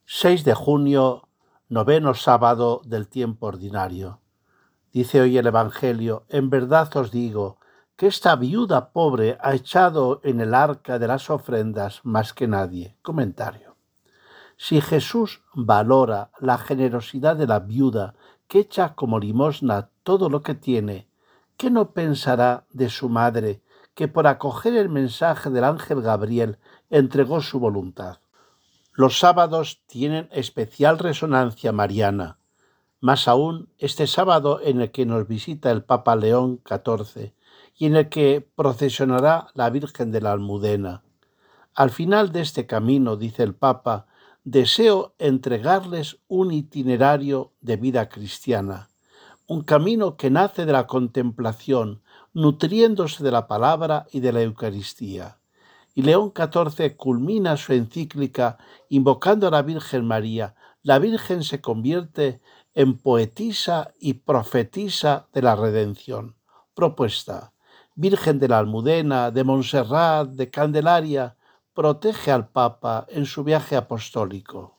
6 de junio, noveno sábado del tiempo ordinario. Dice hoy el Evangelio: en verdad os digo que esta viuda pobre ha echado en el arca de las ofrendas más que nadie. Comentario. Si Jesús valora la generosidad de la viuda que echa como limosna todo lo que tiene, ¿qué no pensará de su madre, que por acoger el mensaje del ángel Gabriel entregó su voluntad? Los sábados tienen especial resonancia mariana, más aún este sábado en el que nos visita el Papa León XIV y en el que procesionará la Virgen de la Almudena. Al final de este camino, dice el Papa, deseo entregarles un itinerario de vida cristiana, un camino que nace de la contemplación, nutriéndose de la palabra y de la Eucaristía. Y León XIV culmina su encíclica invocando a la Virgen María. La Virgen se convierte en poetisa y profetisa de la redención. Propuesta: Virgen de la Almudena, de Montserrat, de Candelaria, protege al Papa en su viaje apostólico.